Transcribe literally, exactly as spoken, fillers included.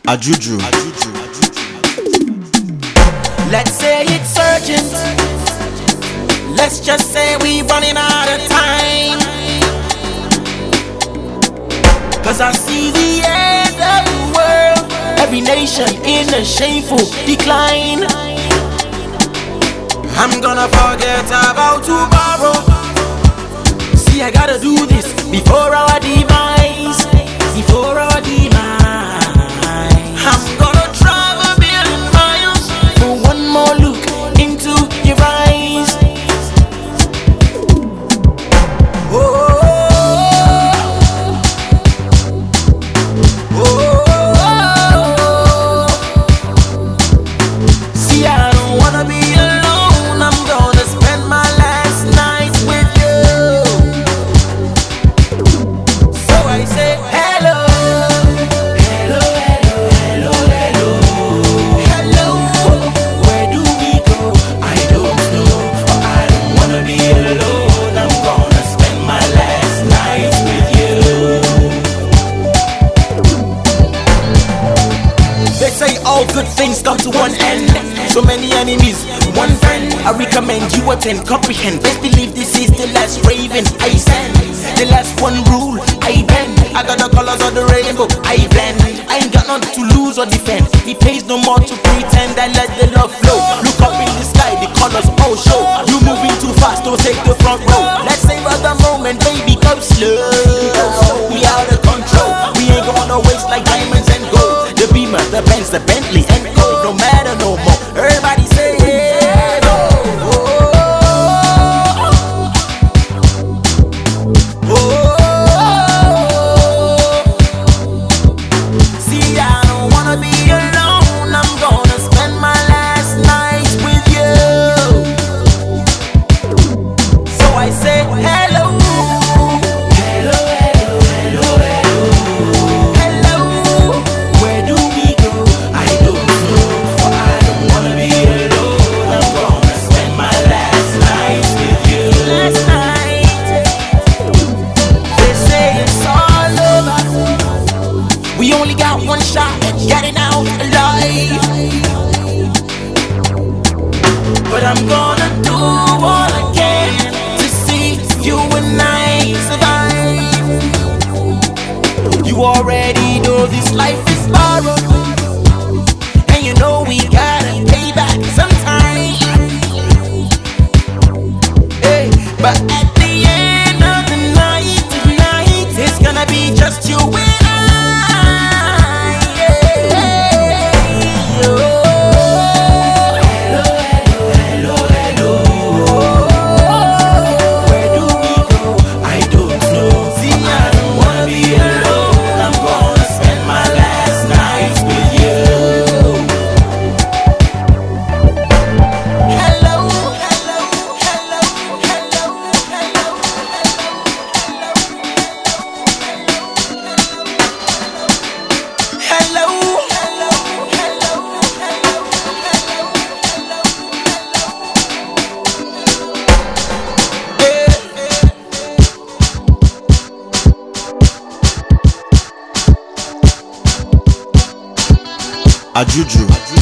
Ajuju. Let's say it's urgent. Let's just say we running out of time. Cause I see the end of the world, every nation in a shameful decline. I'm gonna forget about tomorrow. See, I gotta do this before our demise. Before our demise. I'm gonna travel a billion miles for one more look into your eyes. Oh, oh, oh. See, I don't wanna be alone. I'm gonna spend my last night with you. So I say hello. All good things come to one end. So many enemies, one friend. I recommend you attend, comprehend. Best believe this is the last raven I send. The last one rule I bend. I got the colors of the rainbow I blend. I ain't got nothing to lose or defend. It pays no more to pretend. I let the love flow. Look up in the sky, the colors all show. You moving too fast, don't take the front row. Let's savor the moment, baby, come slow. We out of control. We ain't gonna waste like diamonds and gold. The Beamer, the Benz, the Bentley, and gold. No matter no more. Everybody say yeah, no. Oh, oh, oh. See, I don't wanna be alone. I'm gonna spend my last night with you. So I say hello. We only got one shot at getting out alive. But I'm gonna do all I can to see you and I survive. You already know this life is borrowed, and you know we gotta pay back sometime. Hey, but at the end of the night, tonight, it's gonna be just you and I. Ajuju.